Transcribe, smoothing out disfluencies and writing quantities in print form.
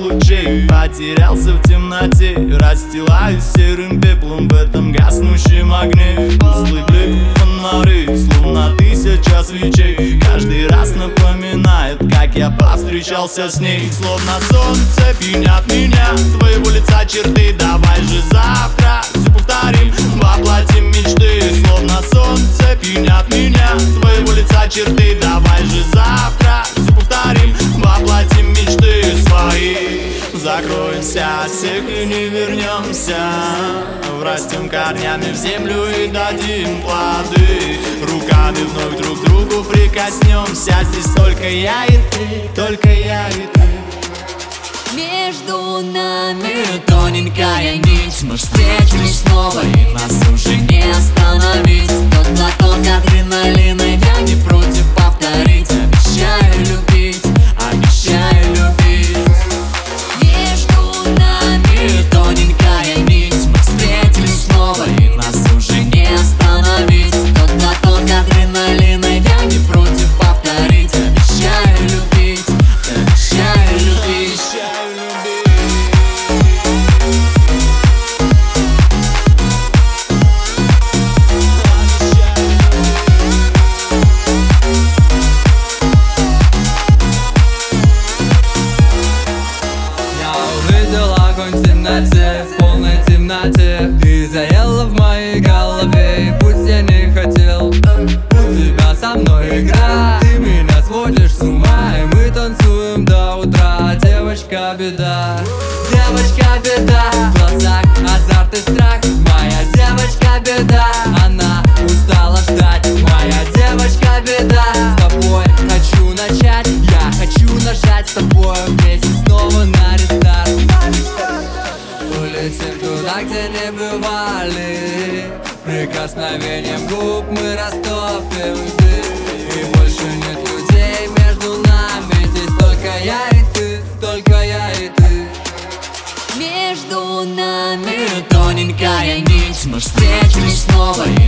лучей. Потерялся в темноте, расстилаюсь серым пеплом в этом гаснущем огне. Тусклый блик фонарей, словно 1000 свечей. Каждый раз напоминает, как я повстречался с ней. Словно солнце пьянят меня, твоего лица черты. Давай же завтра все повторим, воплотим мечты. Словно солнце пьянят меня, твоего лица черты. Давай же завтра все повторим, воплотим мечты свои. Закроемся от всех и не вернемся, врастем корнями в землю и дадим плоды. Руками вновь друг к другу прикоснемся. Здесь только я и ты, только я и ты. Между нами тоненькая нить, мы встретились снова и нас уже не остановить. Тот глоток адреналина я не против повторить. Обещаю любить, обещаю любить. Между нами тоненькая нить, мы встретились снова и нас уже не остановить. Тот глоток адреналина я не против повторить. Обещаю любить, обещаю любить. В темноте, в полной темноте ты заела в моей голове. И пусть я не хотел, у тебя со мной игра. Ты меня сводишь с ума, и мы танцуем до утра. Девочка беда, девочка беда. В глазах азарт и страх. Моя девочка беда, она устала ждать. Моя девочка беда. С тобой хочу начать, я хочу нажать с тобой вместе снова на рестарт. Улетим туда, где не бывали. Прикосновением губ мы растопим дым. И больше нет людей между нами. Здесь только я и ты, только я и ты. Между нами тоненькая нить, мы встретились снова и